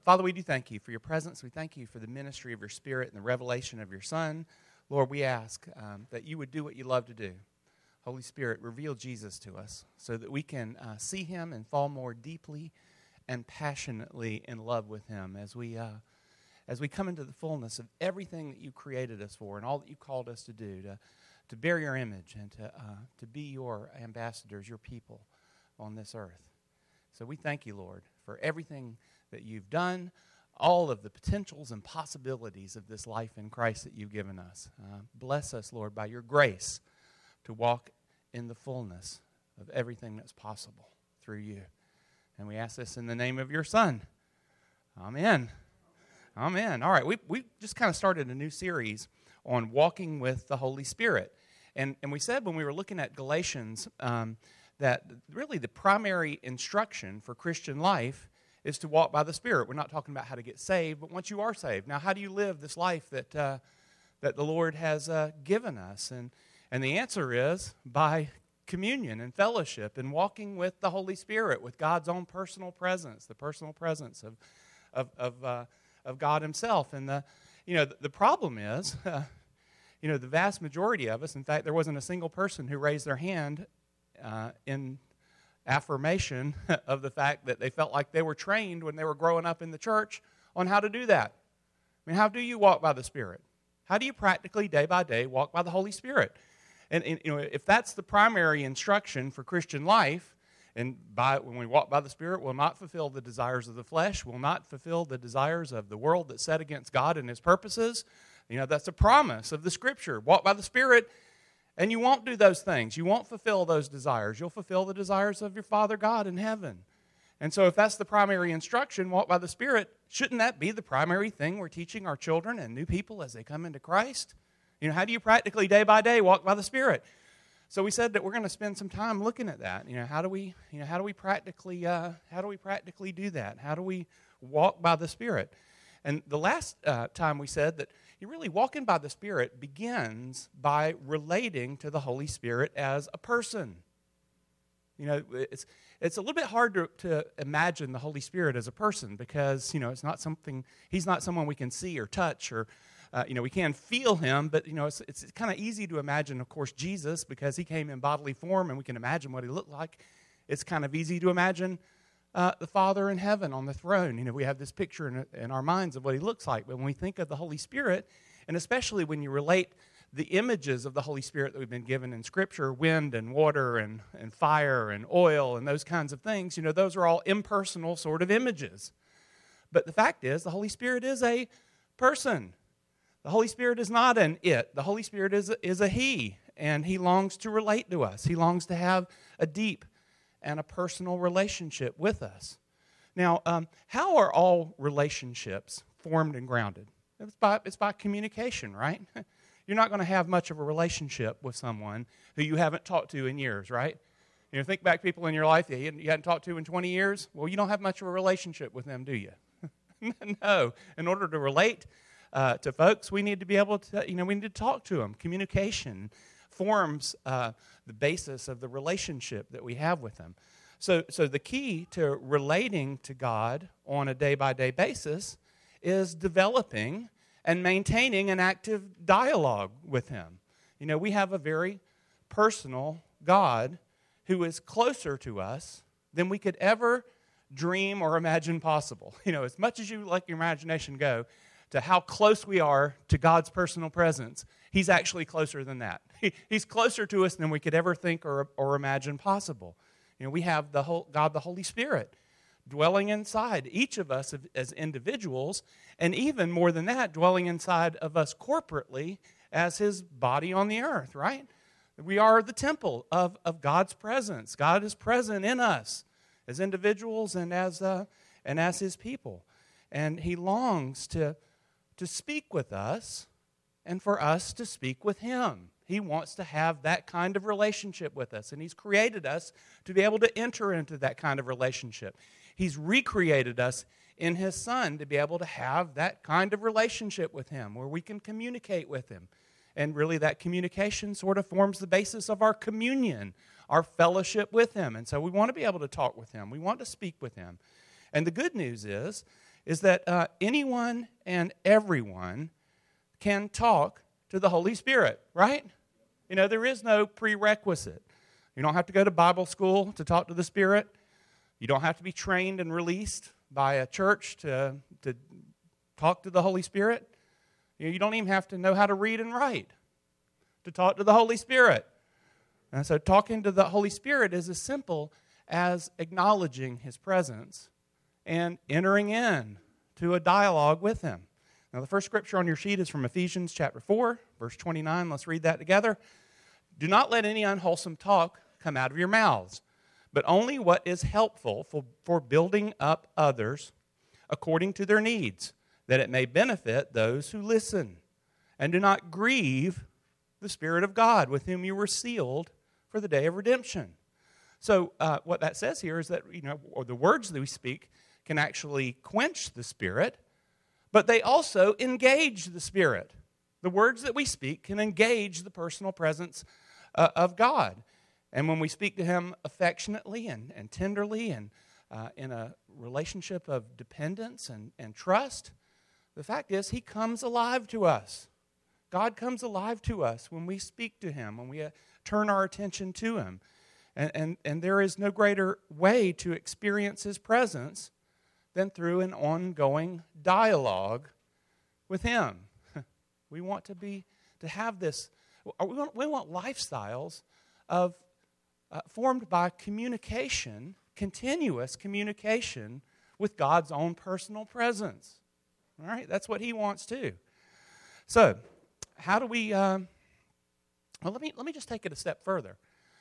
Father, we do thank you for your presence. We thank you for the ministry of your Spirit and the revelation of your Son. Lord, we ask that you would do what you love to do. Holy Spirit, reveal Jesus to us so that we can see him and fall more deeply and passionately in love with him as we come into the fullness of everything that you created us for and all that you called us to do, to bear your image and to be your ambassadors, your people on this earth. So we thank you, Lord, for everything that you've done, all of the potentials and possibilities of this life in Christ that you've given us. Bless us, Lord, by your grace to walk in the fullness of everything that's possible through you. And we ask this in the name of your Son. Amen. Amen. All right, we just kind of started a new series on walking with the Holy Spirit. And we said when we were looking at Galatians that really the primary instruction for Christian life is to walk by the Spirit. We're not talking about how to get saved, but once you are saved, now how do you live this life that the Lord has given us? And the answer is by communion and fellowship and walking with the Holy Spirit, with God's own personal presence, the personal presence of God himself. And the problem is, the vast majority of us, in fact, there wasn't a single person who raised their hand in affirmation of the fact that they felt like they were trained when they were growing up in the church on how to do that. I mean, how do you walk by the Spirit? How do you practically, day by day, walk by the Holy Spirit? And if that's the primary instruction for Christian life, and when we walk by the Spirit, we'll not fulfill the desires of the flesh, will not fulfill the desires of the world that's set against God and his purposes. That's a promise of the Scripture. Walk by the Spirit, and you won't do those things. You won't fulfill those desires. You'll fulfill the desires of your Father God in heaven. And so if that's the primary instruction, walk by the Spirit, shouldn't that be the primary thing we're teaching our children and new people as they come into Christ? How do you practically, day by day, walk by the Spirit? So we said that we're going to spend some time looking at that. How do we practically do that? How do we walk by the Spirit? And the last time we said that really walking by the Spirit begins by relating to the Holy Spirit as a person. It's a little bit hard to imagine the Holy Spirit as a person because it's not something. He's not someone we can see or touch or we can feel him, but it's kind of easy to imagine, of course, Jesus because he came in bodily form and we can imagine what he looked like. It's kind of easy to imagine the Father in heaven on the throne. We have this picture in our minds of what he looks like. But when we think of the Holy Spirit, and especially when you relate the images of the Holy Spirit that we've been given in Scripture, wind and water and fire and oil and those kinds of things, those are all impersonal sort of images. But the fact is, the Holy Spirit is a person. The Holy Spirit is not an it. The Holy Spirit is a he, and he longs to relate to us. He longs to have a deep and a personal relationship with us. Now, how are all relationships formed and grounded? It's by communication, right? You're not going to have much of a relationship with someone who you haven't talked to in years, right? Think back people in your life that you hadn't talked to in 20 years. Well, you don't have much of a relationship with them, do you? No. In order to relate to folks, we need to be able to, we need to talk to them. Communication forms the basis of the relationship that we have with them. So the key to relating to God on a day-by-day basis is developing and maintaining an active dialogue with him. We have a very personal God who is closer to us than we could ever dream or imagine possible. As much as you let your imagination go to how close we are to God's personal presence, he's actually closer than that. He's closer to us than we could ever think or imagine possible. We have God, the Holy Spirit, dwelling inside each of us as individuals, and even more than that, dwelling inside of us corporately as his body on the earth, right? We are the temple of God's presence. God is present in us as individuals and as his people. And he longs to speak with us and for us to speak with him. He wants to have that kind of relationship with us, and he's created us to be able to enter into that kind of relationship. He's recreated us in his Son to be able to have that kind of relationship with him where we can communicate with him. And really that communication sort of forms the basis of our communion, our fellowship with him. And so we want to be able to talk with him. We want to speak with him. And the good news is, is that anyone and everyone can talk to the Holy Spirit, right? You know, there is no prerequisite. You don't have to go to Bible school to talk to the Spirit. You don't have to be trained and released by a church to talk to the Holy Spirit. You don't even have to know how to read and write to talk to the Holy Spirit. And so talking to the Holy Spirit is as simple as acknowledging His presence and entering in to a dialogue with Him. Now, the first scripture on your sheet is from Ephesians chapter 4, verse 29. Let's read that together. Do not let any unwholesome talk come out of your mouths, but only what is helpful for building up others according to their needs, that it may benefit those who listen. And do not grieve the Spirit of God, with whom you were sealed for the day of redemption. So what that says here is that, or the words that we speak can actually quench the Spirit, but they also engage the Spirit. The words that we speak can engage the personal presence of God. And when we speak to Him affectionately and tenderly and in a relationship of dependence and trust, the fact is He comes alive to us. God comes alive to us when we speak to Him, when we turn our attention to Him. And there is no greater way to experience His presence than through an ongoing dialogue with Him. We want to have this. We want lifestyles of formed by communication, continuous communication with God's own personal presence. All right, that's what He wants too. So, how do we? Well, let me just take it a step further.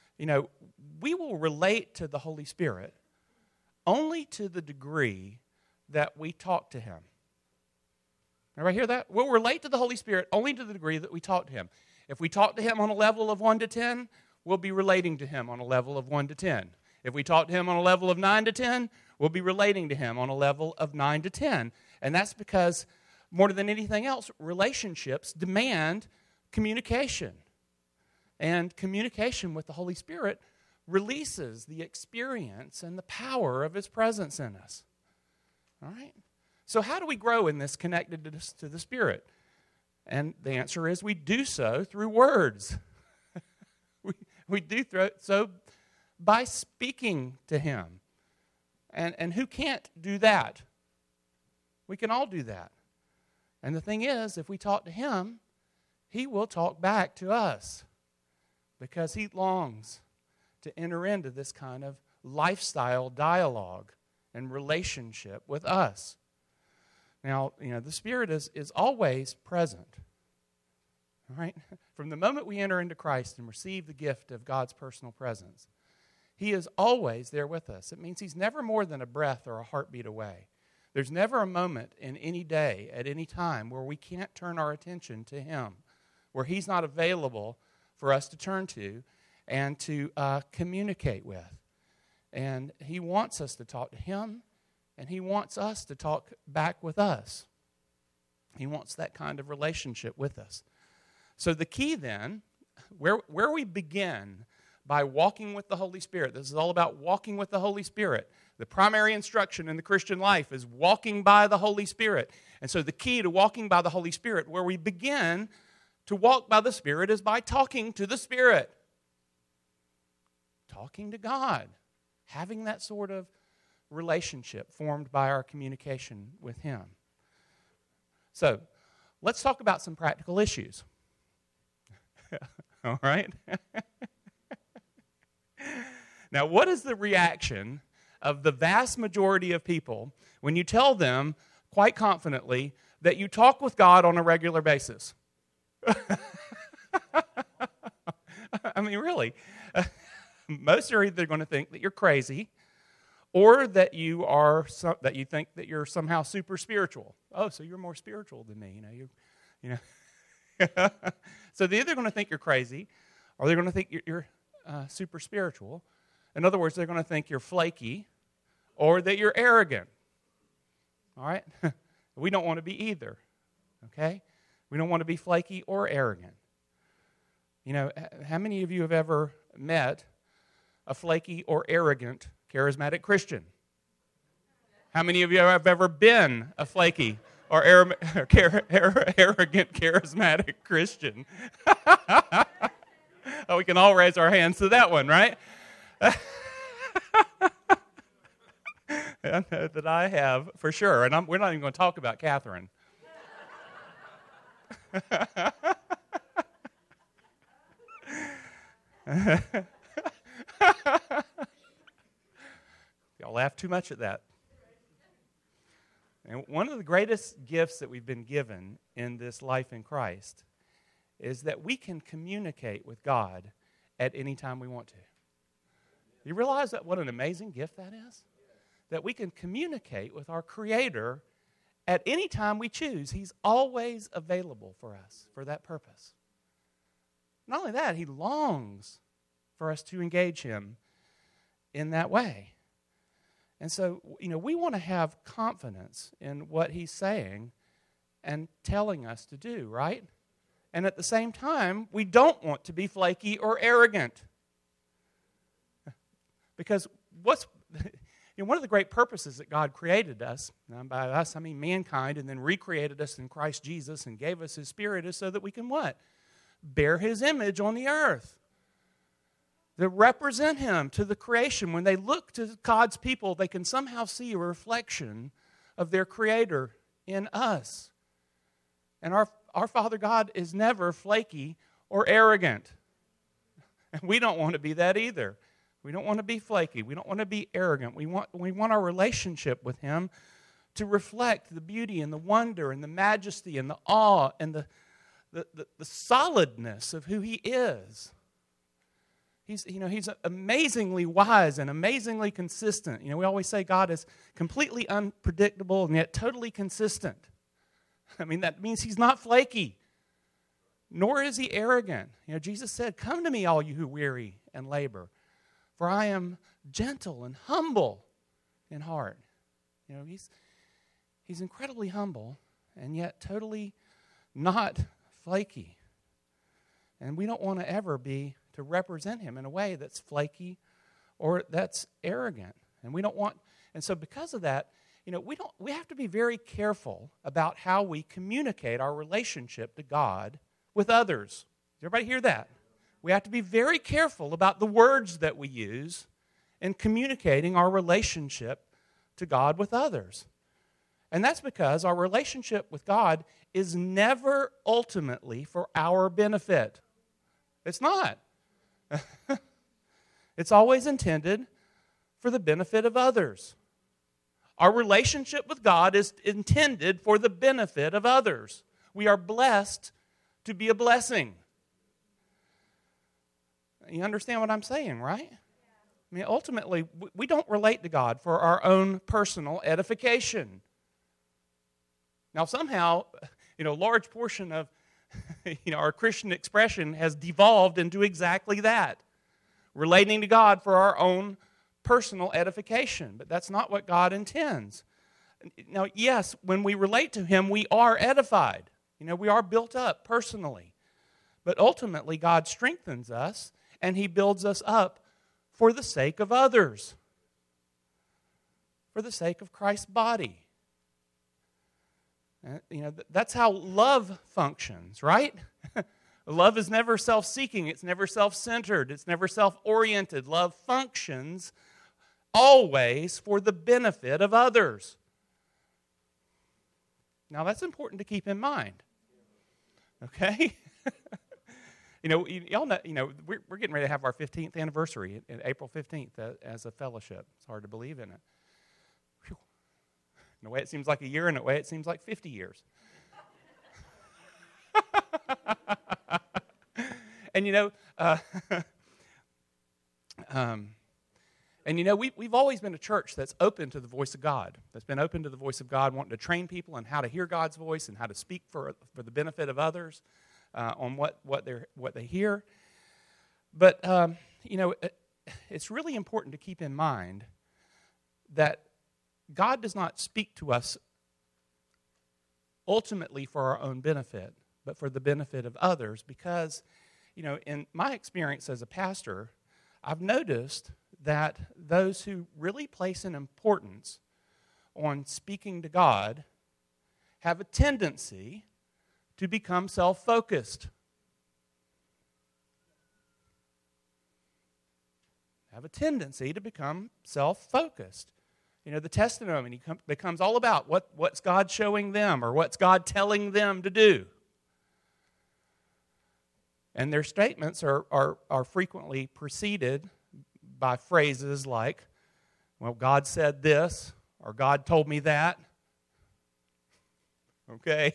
We will relate to the Holy Spirit only to the degree that we talk to Him. Everybody hear that? We'll relate to the Holy Spirit only to the degree that we talk to Him. If we talk to Him on a level of 1 to 10, we'll be relating to Him on a level of 1 to 10. If we talk to Him on a level of 9 to 10, we'll be relating to Him on a level of 9 to 10. And that's because, more than anything else, relationships demand communication. And communication with the Holy Spirit releases the experience and the power of His presence in us. All right? So how do we grow in this connectedness to the Spirit? And the answer is we do so through words. we do so by speaking to Him. And who can't do that? We can all do that. And the thing is, if we talk to Him, He will talk back to us because He longs to enter into this kind of lifestyle dialogue and relationship with us. Now, the Spirit is always present. All right? From the moment we enter into Christ and receive the gift of God's personal presence, He is always there with us. It means He's never more than a breath or a heartbeat away. There's never a moment in any day, at any time, where we can't turn our attention to Him, where He's not available for us to turn to and to communicate with. And He wants us to talk to Him, and He wants us to talk back with us. He wants that kind of relationship with us. So the key then, where we begin by walking with the Holy Spirit, this is all about walking with the Holy Spirit. The primary instruction in the Christian life is walking by the Holy Spirit. And so the key to walking by the Holy Spirit, where we begin to walk by the Spirit, is by talking to the Spirit. Talking to God. Having that sort of relationship formed by our communication with Him. So, let's talk about some practical issues. All right? Now, what is the reaction of the vast majority of people when you tell them, quite confidently, that you talk with God on a regular basis? I mean, really. Most are either going to think that you're crazy, or that you think that you're somehow super spiritual. Oh, so you're more spiritual than me, you know. So they're either going to think you're crazy, or they're going to think you're super spiritual. In other words, they're going to think you're flaky, or that you're arrogant. All right? We don't want to be either. Okay? We don't want to be flaky or arrogant. How many of you have ever met a flaky or arrogant charismatic Christian? How many of you have ever been a flaky or arrogant, charismatic Christian? Oh, we can all raise our hands to that one, right? I know that I have, for sure. And we're not even going to talk about Catherine. Y'all laugh too much at that. And one of the greatest gifts that we've been given in this life in Christ is that we can communicate with God at any time we want to. You realize that what an amazing gift that is? That we can communicate with our Creator at any time we choose. He's always available for us for that purpose. Not only that, He longs for us to engage Him in that way. And so, we want to have confidence in what He's saying and telling us to do, right? And at the same time, we don't want to be flaky or arrogant. Because one of the great purposes that God created us, and by us I mean mankind, and then recreated us in Christ Jesus and gave us His Spirit, is so that we can what? Bear His image on the earth. That represent Him to the creation. When they look to God's people, they can somehow see a reflection of their Creator in us. And our Father God is never flaky or arrogant. And we don't want to be that either. We don't want to be flaky. We don't want to be arrogant. We want our relationship with Him to reflect the beauty and the wonder and the majesty and the awe and the solidness of who He is. He's amazingly wise and amazingly consistent. We always say God is completely unpredictable and yet totally consistent. I mean, that means He's not flaky, nor is He arrogant. Jesus said, "Come to me, all you who weary and labor, for I am gentle and humble in heart." He's incredibly humble and yet totally not flaky. And we don't want to ever be to represent Him in a way that's flaky or that's arrogant. And so because of that, we have to be very careful about how we communicate our relationship to God with others. Does everybody hear that? We have to be very careful about the words that we use in communicating our relationship to God with others. And that's because our relationship with God is never ultimately for our benefit. It's not. It's always intended for the benefit of others. Our relationship with God is intended for the benefit of others. We are blessed to be a blessing. You understand what I'm saying, right? I mean, ultimately, we don't relate to God for our own personal edification. Now, somehow, a large portion of our Christian expression has devolved into exactly that, relating to God for our own personal edification. But that's not what God intends. Now, yes, when we relate to Him, we are edified. We are built up personally. But ultimately, God strengthens us, and He builds us up for the sake of others, for the sake of Christ's body. That's how love functions, right? Love is never self-seeking. It's never self-centered. It's never self-oriented. Love functions always for the benefit of others. Now, that's important to keep in mind. Okay? Y'all know, we're getting ready to have our 15th anniversary, April 15th, as a fellowship. It's hard to believe, isn't it? Whew. In a way, it seems like a year. In a way, it seems like 50 years. And we've always been a church that's open to the voice of God, that's been open to the voice of God, wanting to train people on how to hear God's voice and how to speak for the benefit of others on what they hear. But it's really important to keep in mind that God does not speak to us ultimately for our own benefit, but for the benefit of others, because in my experience as a pastor, I've noticed that those who really place an importance on speaking to God have a tendency to become self-focused. Have a tendency to become self-focused. You know, the testimony becomes all about what's God showing them or what's God telling them to do. And their statements are frequently preceded by phrases like, well, God said this, or God told me that. Okay?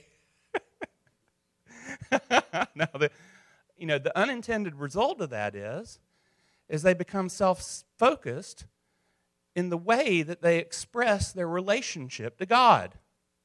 Now, the unintended result of that is they become self-focused in the way that they express their relationship to God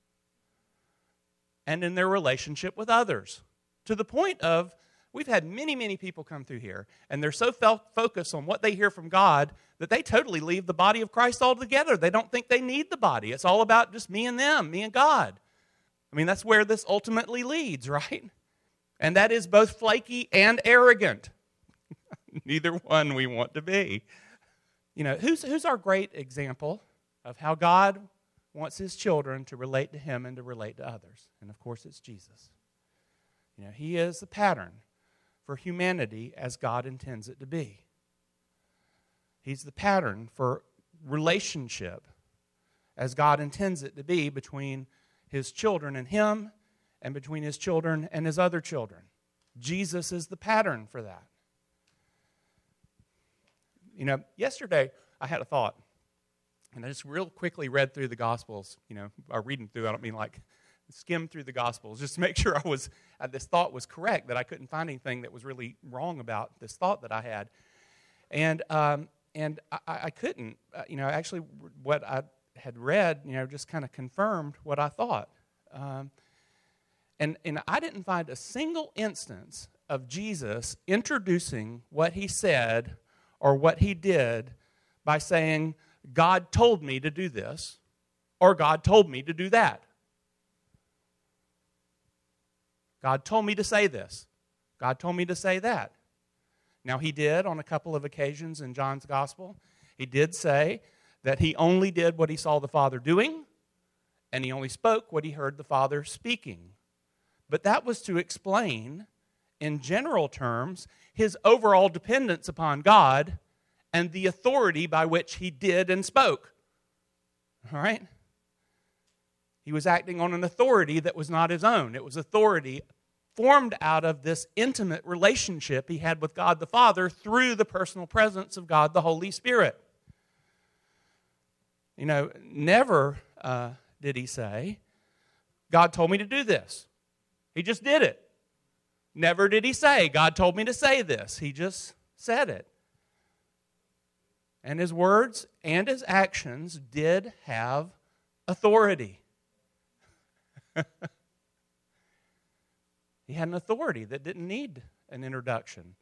and in their relationship with others. To the point of, we've had many, many people come through here, and they're so focused on what they hear from God that they totally leave the body of Christ altogether. They don't think they need the body. It's all about just me and them, me and God. I mean, that's where this ultimately leads, right? And that is both flaky and arrogant. Neither one we want to be. You know, who's our great example of how God wants His children to relate to Him and to relate to others? And of course, it's Jesus. You know, He is the pattern for humanity as God intends it to be. He's the pattern for relationship as God intends it to be between His children and Him and between His children and His other children. Jesus is the pattern for that. You know, yesterday I had a thought, and I just real quickly read through the Gospels, or reading through, I don't mean like skim through the Gospels, just to make sure this thought was correct, that I couldn't find anything that was really wrong about this thought that I had. And I couldn't, actually what I had read, just kind of confirmed what I thought. And I didn't find a single instance of Jesus introducing what He said or what He did by saying, God told me to do this, or God told me to do that. God told me to say this. God told me to say that. Now, He did on a couple of occasions in John's Gospel. He did say that He only did what He saw the Father doing, and He only spoke what He heard the Father speaking. But that was to explain, in general terms, His overall dependence upon God and the authority by which He did and spoke. All right? He was acting on an authority that was not His own. It was authority formed out of this intimate relationship He had with God the Father through the personal presence of God the Holy Spirit. Never did He say, God told me to do this. He just did it. Never did He say, God told me to say this. He just said it. And His words and His actions did have authority. He had an authority that didn't need an introduction.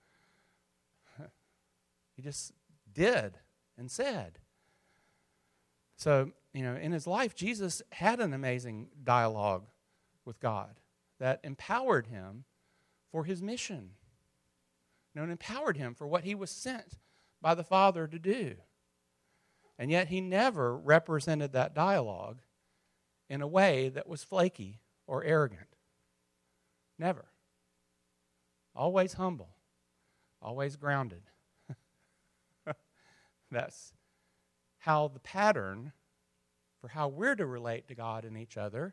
He just did and said. So, in His life, Jesus had an amazing dialogue with God that empowered Him for His mission. And empowered Him for what He was sent by the Father to do. And yet He never represented that dialogue in a way that was flaky or arrogant. Never. Always humble. Always grounded. That's how the pattern for how we're to relate to God and each other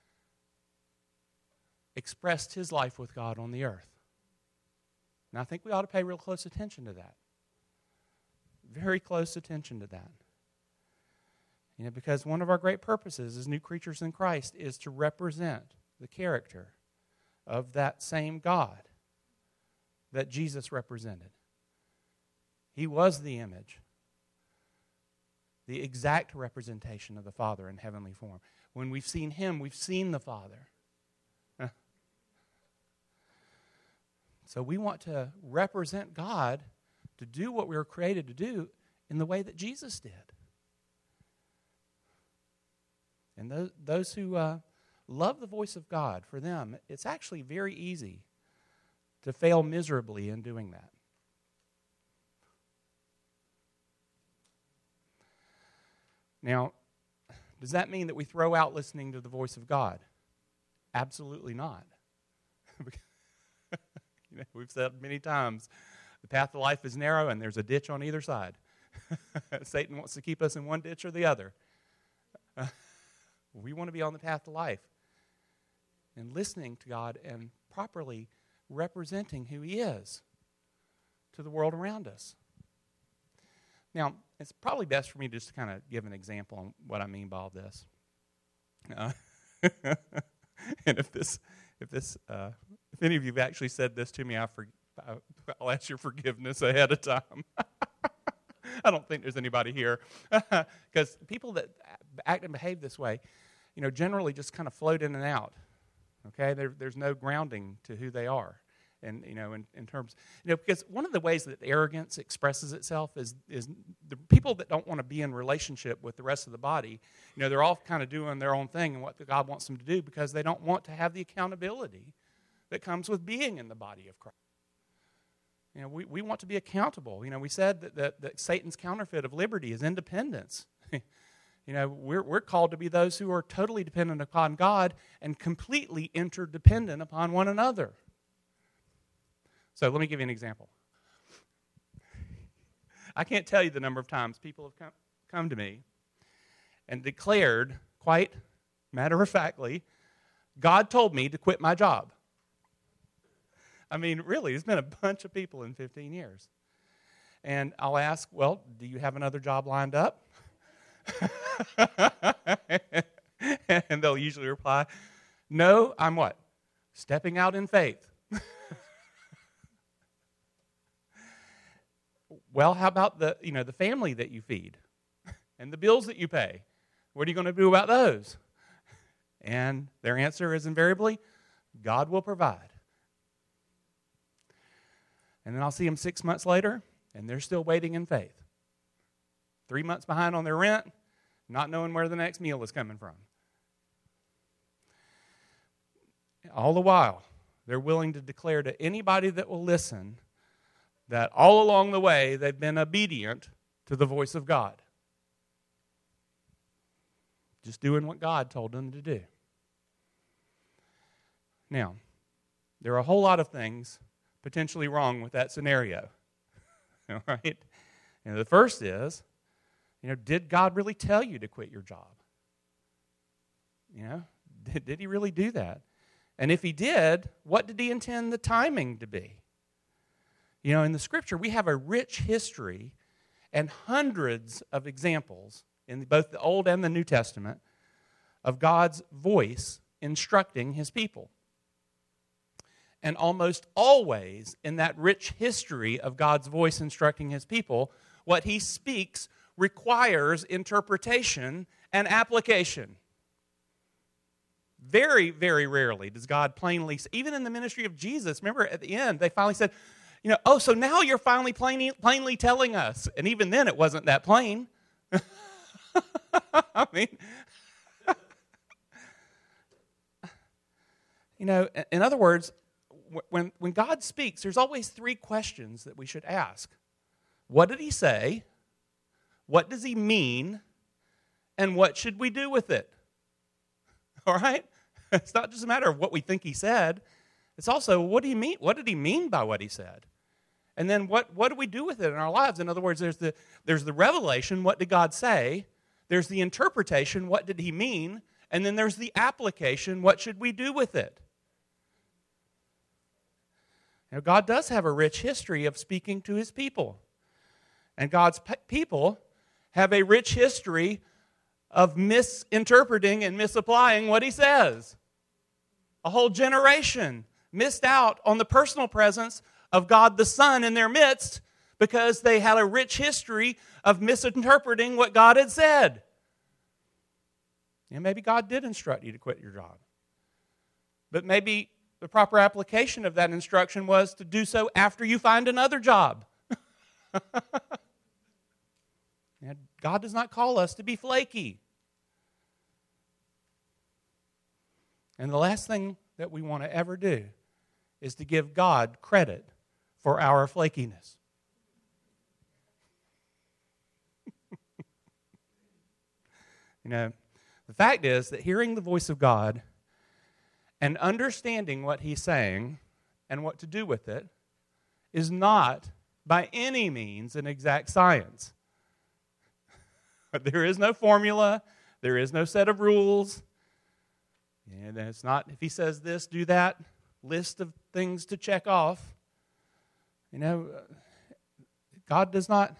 expressed His life with God on the earth. And I think we ought to pay real close attention to that. Very close attention to that. Because one of our great purposes as new creatures in Christ is to represent the character of that same God that Jesus represented. He was the image, the exact representation of the Father in heavenly form. When we've seen Him, we've seen the Father. So we want to represent God to do what we were created to do in the way that Jesus did. And those who love the voice of God, for them, it's actually very easy to fail miserably in doing that. Now, Does that mean that we throw out listening to the voice of God? Absolutely not. We've said many times, the path of life is narrow and there's a ditch on either side. Satan wants to keep us in one ditch or the other. We want to be on the path to life and listening to God and properly representing who He is to the world around us. Now, it's probably best for me just to kind of give an example on what I mean by all this. And if any of you have actually said this to me, I'll ask your forgiveness ahead of time. I don't think there's anybody here. Because people that act and behave this way, generally just kind of float in and out. Okay? There's no grounding to who they are. And, in terms, because one of the ways that arrogance expresses itself is the people that don't want to be in relationship with the rest of the body, they're all kind of doing their own thing and what God wants them to do because they don't want to have the accountability that comes with being in the body of Christ. We want to be accountable. We said that Satan's counterfeit of liberty is independence. We're called to be those who are totally dependent upon God and completely interdependent upon one another. So let me give you an example. I can't tell you the number of times people have come to me and declared, quite matter-of-factly, God told me to quit my job. I mean, really, there's been a bunch of people in 15 years. And I'll ask, well, do you have another job lined up? And they'll usually reply, no, I'm what? Stepping out in faith. Well, how about the family that you feed and the bills that you pay? What are you going to do about those? And their answer is invariably, God will provide. And then I'll see them 6 months later, and they're still waiting in faith. 3 months behind on their rent, not knowing where the next meal is coming from. All the while, they're willing to declare to anybody that will listen that all along the way, they've been obedient to the voice of God. Just doing what God told them to do. Now, there are a whole lot of things potentially wrong with that scenario. All right? And the first is, did God really tell you to quit your job? Did He really do that? And if He did, what did He intend the timing to be? In the Scripture, we have a rich history and hundreds of examples in both the Old and the New Testament of God's voice instructing His people. And almost always in that rich history of God's voice instructing His people, what He speaks requires interpretation and application. Very, very rarely does God plainly, even in the ministry of Jesus, remember at the end, they finally said, so now you're finally plainly telling us. And even then it wasn't that plain. I mean, in other words, when God speaks, there's always three questions that we should ask. What did He say? What does He mean? And what should we do with it? All right? It's not just a matter of what we think He said. It's also, what do you mean? What did He mean by what He said? And then what do we do with it in our lives? In other words, there's the revelation, what did God say? There's the interpretation, what did He mean? And then there's the application, what should we do with it? God does have a rich history of speaking to His people. And God's people have a rich history of misinterpreting and misapplying what He says. A whole generation missed out on the personal presence of God the Son in their midst because they had a rich history of misinterpreting what God had said. And maybe God did instruct you to quit your job. But maybe the proper application of that instruction was to do so after you find another job. God does not call us to be flaky. And the last thing that we want to ever do is to give God credit for our flakiness. The fact is that hearing the voice of God and understanding what He's saying and what to do with it is not by any means an exact science. There is no formula. There is no set of rules. And it's not, if He says this, do that, list of things to check off. God does not,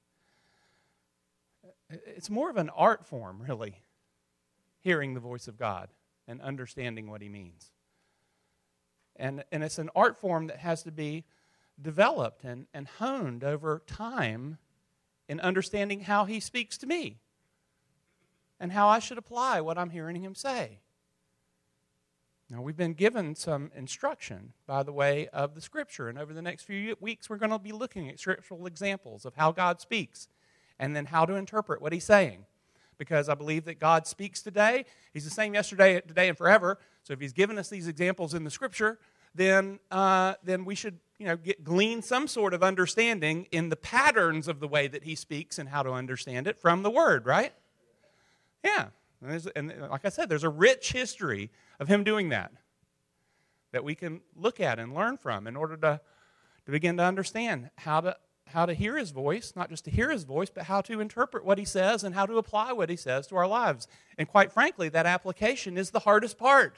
it's more of an art form, really, hearing the voice of God and understanding what He means. And it's an art form that has to be developed and honed over time in understanding how He speaks to me and how I should apply what I'm hearing Him say. Now, we've been given some instruction by the way of the Scripture, and over the next few weeks we're going to be looking at scriptural examples of how God speaks and then how to interpret what He's saying. Because I believe that God speaks today. He's the same yesterday, today, and forever. So if He's given us these examples in the Scripture, then we should glean some sort of understanding in the patterns of the way that He speaks and how to understand it from the Word, right? Yeah. And like I said, there's a rich history of Him doing that we can look at and learn from in order to begin to understand how to hear His voice, not just to hear His voice, but how to interpret what He says and how to apply what He says to our lives. And quite frankly, that application is the hardest part.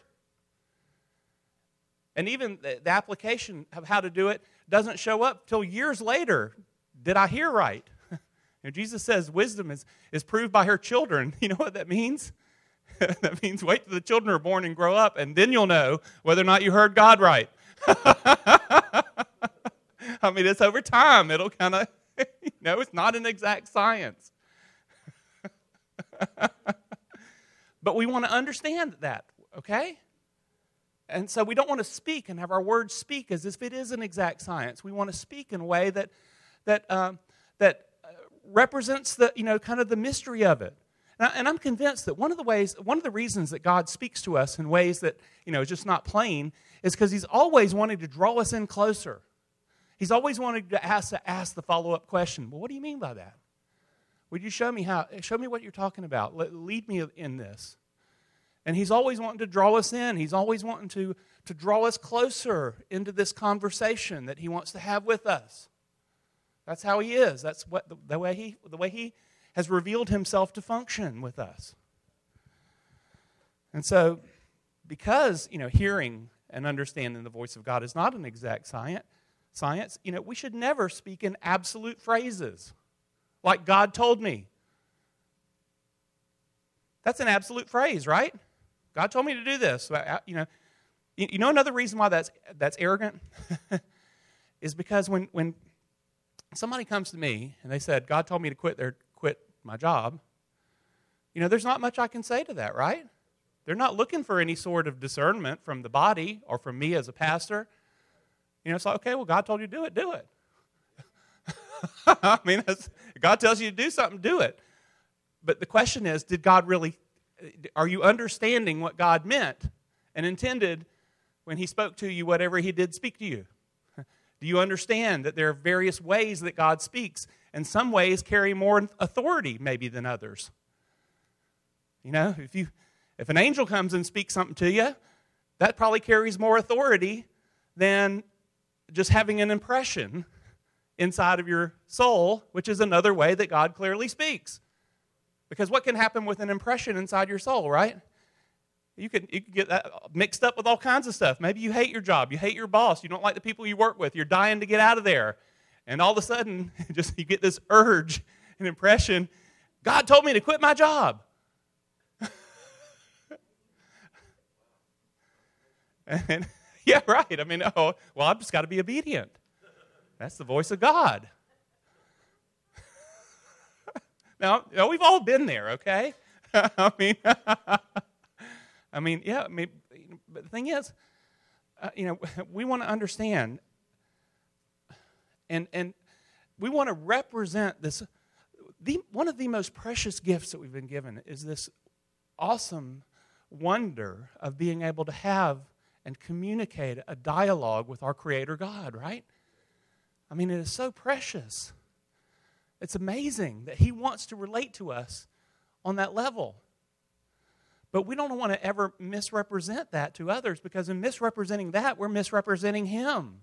And even the application of how to do it doesn't show up till years later. Did I hear right? Jesus says wisdom is proved by her children. You know what that means? That means wait till the children are born and grow up, and then you'll know whether or not you heard God right. I mean, it's over time. It'll kind of, it's not an exact science. But we want to understand that, okay? And so we don't want to speak and have our words speak as if it is an exact science. We want to speak in a way that represents the kind of the mystery of it. And I'm convinced that one of the reasons that God speaks to us in ways that is just not plain is because He's always wanting to draw us in closer. He's always wanting to ask the follow-up question. Well, what do you mean by that? Would you show me what you're talking about? Lead me in this. And He's always wanting to draw us in. He's always wanting to draw us closer into this conversation that He wants to have with us. That's how He is. That's what the way He has revealed Himself to function with us. And so, because hearing and understanding the voice of God is not an exact science, we should never speak in absolute phrases, like God told me. That's an absolute phrase, right? God told me to do this. Another reason why that's arrogant is because when somebody comes to me and they said, God told me to quit my job, there's not much I can say to that, right? They're not looking for any sort of discernment from the body or from me as a pastor. It's like, okay, well, God told you to do it. I mean, God tells you to do something, do it. But the question is, are you understanding what God meant and intended when He spoke to you, whatever He did speak to you? Do you understand that there are various ways that God speaks, and some ways carry more authority maybe than others? If an angel comes and speaks something to you, that probably carries more authority than just having an impression inside of your soul, which is another way that God clearly speaks. Because what can happen with an impression inside your soul, right? You could get that mixed up with all kinds of stuff. Maybe you hate your job, you hate your boss, you don't like the people you work with, you're dying to get out of there. And all of a sudden, you get this urge, an impression, God told me to quit my job. And yeah, right. I mean, I've just got to be obedient. That's the voice of God. Now, we've all been there, okay? But the thing is, we want to understand, and we want to represent this. One of the most precious gifts that we've been given is this awesome wonder of being able to have and communicate a dialogue with our Creator God, right? I mean, it is so precious. It's amazing that He wants to relate to us on that level. But we don't want to ever misrepresent that to others, because in misrepresenting that, we're misrepresenting Him.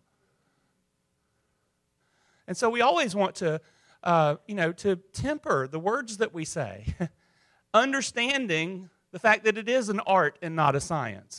And so we always want to, to temper the words that we say, understanding the fact that it is an art and not a science.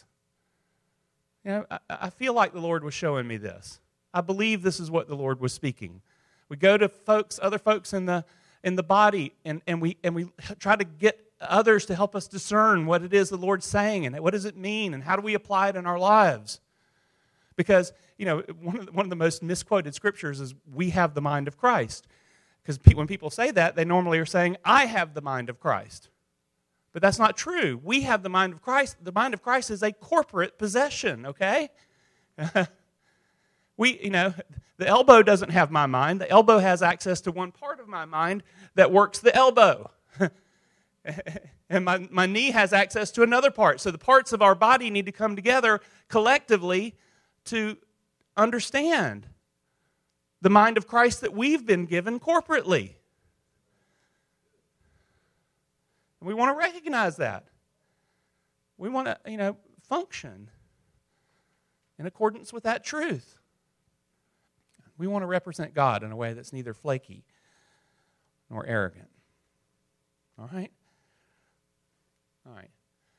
I feel like the Lord was showing me this. I believe this is what the Lord was speaking. We go to other folks in the body, and we try to get others to help us discern what it is the Lord's saying, and what does it mean, and how do we apply it in our lives. Because, one of the most misquoted scriptures is, we have the mind of Christ. Because when people say that, they normally are saying, I have the mind of Christ. But that's not true. We have the mind of Christ. The mind of Christ is a corporate possession, okay? The elbow doesn't have my mind. The elbow has access to one part of my mind that works the elbow. And my knee has access to another part. So the parts of our body need to come together collectively to understand the mind of Christ that we've been given corporately. And we want to recognize that. We want to, function in accordance with that truth. We want to represent God in a way that's neither flaky nor arrogant. All right? All right.